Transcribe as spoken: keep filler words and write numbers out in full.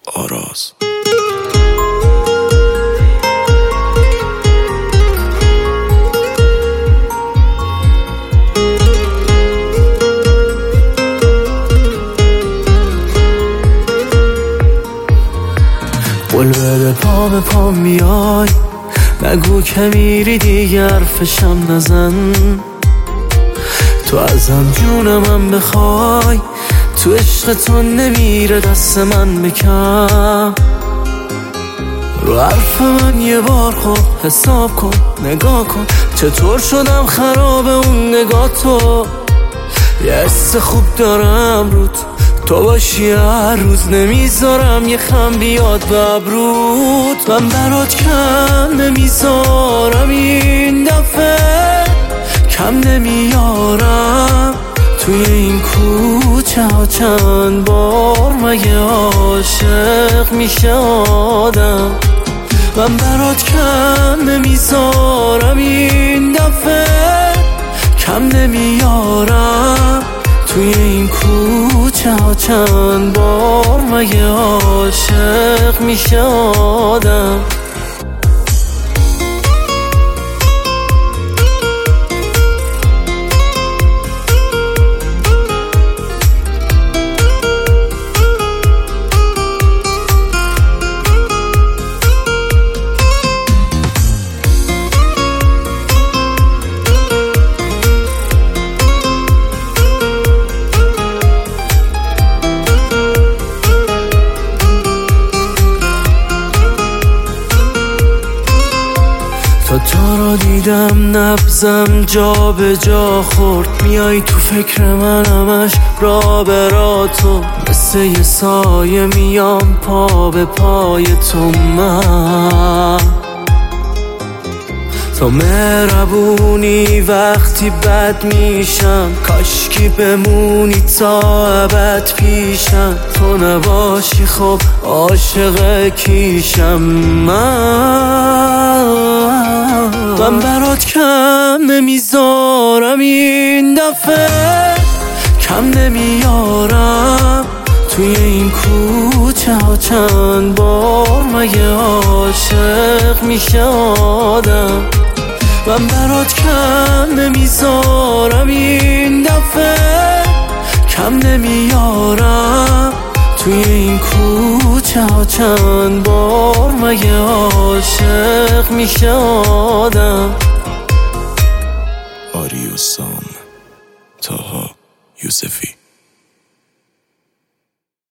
آراز. قول بده پا به پا میای، نگو که میری دیگر فشم نزن. تو ازم جونمم بخوای، تو عشق تو نمیره دست من بکن. رو حرف من یه بار خوب حساب کن، نگاه کن چطور شدم خراب اون نگاه تو. یه حس خوب دارم روت، تو باشی هر روز نمیذارم یه خم بیاد به ابروت. من برات کم نمیذارم این دفعه، کم نمیارم. توی این کوچه ها چند بار مگه عاشق میشه آدم. من برات کم نمیذارم این دفعه، کم نمیارم. توی این کوچه ها چند بار مگه عاشق میشه آدم. تا تو رو دیدم نبضم جا به جا خورد، میای تو فکر من همش را به را تو. مثل یه سایه میام پا به پای تو. من تو مهربونی وقتی بد میشم، کاشکی بمونی تا ابد پیشم. تو نباشی خب عاشق کیشم. من من برات کم نمیذارم این دفعه، کم نمیارم. توی این کوچه ها چند بار مگه عاشق میشه آدم. من برات کم نمیذارم این دفعه، کم نمیارم. توی این کوچه ها چند بار مگه عاشق میشه آدم. آریوسام، طاها یوسفی.